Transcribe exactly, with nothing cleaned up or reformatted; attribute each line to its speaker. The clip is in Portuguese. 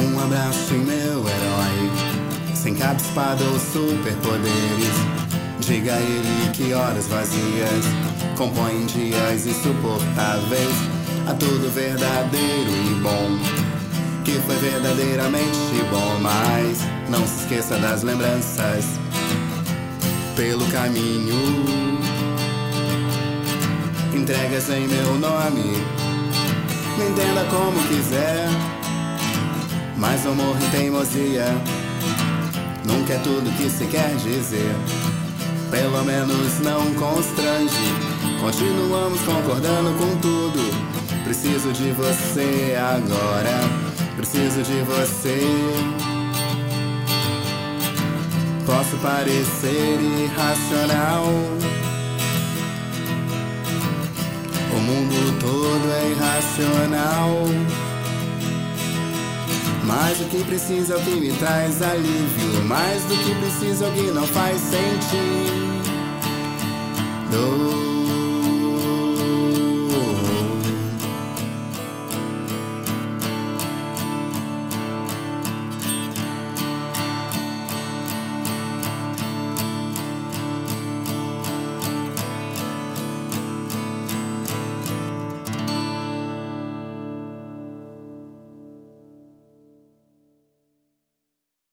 Speaker 1: Um abraço em meu herói, sem capa, espada ou superpoderes. Diga a ele que horas vazias compõem dias insuportáveis. A tudo verdadeiro e bom, que foi verdadeiramente bom. Mas não se esqueça das lembranças pelo caminho, entregas em meu nome. Me entenda como quiser, mas amor e teimosia nunca é tudo que se quer dizer. Pelo menos não constrange, continuamos concordando com tudo. Preciso de você agora, preciso de você. Posso parecer irracional, o mundo todo é irracional, mas o que precisa é o que me traz alívio. Mais do que precisa é o que não faz sentido.